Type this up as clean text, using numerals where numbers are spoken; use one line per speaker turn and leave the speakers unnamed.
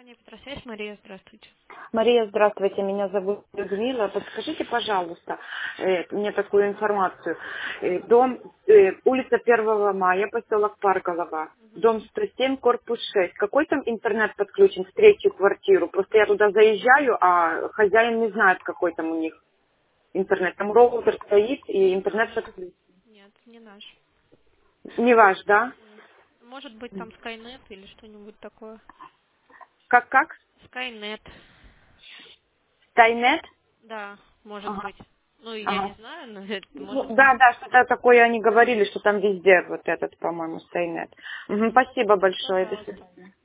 Компания Петросвязь, Мария, здравствуйте.
Мария, здравствуйте, меня зовут Людмила. Подскажите, пожалуйста, мне такую информацию. Дом, улица 1 мая, поселок Парголова, дом 107, корпус 6. Какой там интернет подключен в третью квартиру? Просто я туда заезжаю, а хозяин не знает, какой там у них интернет. Там роутер стоит и
Не наш.
интернет подключен.
Нет, не наш.
Не ваш, да?
Может быть, там Skynet или что-нибудь такое.
Как?
Skynet.
Тайнет?
Да, может
Ага.
быть. Ну, я не
Ага.
знаю, но это
Ну,
может быть.
да, что-то такое они говорили, что там везде вот этот, по-моему, Стейнет. Мгм, спасибо большое, до
Пожалуйста.
свидания.